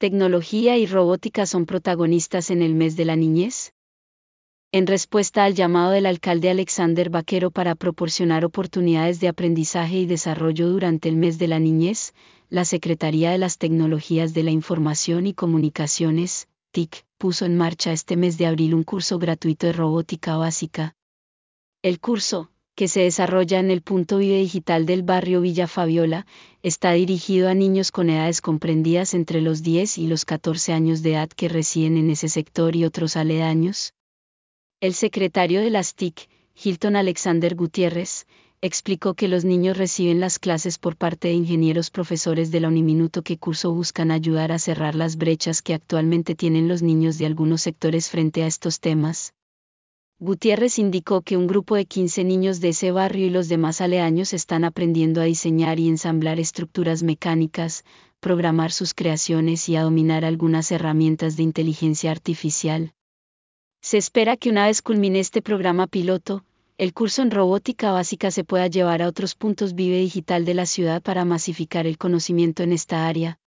¿Tecnología y robótica son protagonistas en el mes de la niñez? En respuesta al llamado del alcalde Alexander Vaquero para proporcionar oportunidades de aprendizaje y desarrollo durante el mes de la niñez, la Secretaría de las Tecnologías de la Información y Comunicaciones, TIC, puso en marcha este mes de abril un curso gratuito de robótica básica. El curso, que se desarrolla en el Punto Vive Digital del barrio Villa Fabiola, está dirigido a niños con edades comprendidas entre los 10 y los 14 años de edad que residen en ese sector y otros aledaños. El secretario de las TIC, Hilton Alexander Gutiérrez, explicó que los niños reciben las clases por parte de ingenieros profesores de la Uniminuto que curso buscan ayudar a cerrar las brechas que actualmente tienen los niños de algunos sectores frente a estos temas. Gutiérrez indicó que un grupo de 15 niños de ese barrio y los demás aledaños están aprendiendo a diseñar y ensamblar estructuras mecánicas, programar sus creaciones y a dominar algunas herramientas de inteligencia artificial. Se espera que una vez culmine este programa piloto, el curso en robótica básica se pueda llevar a otros puntos Vive Digital de la ciudad para masificar el conocimiento en esta área,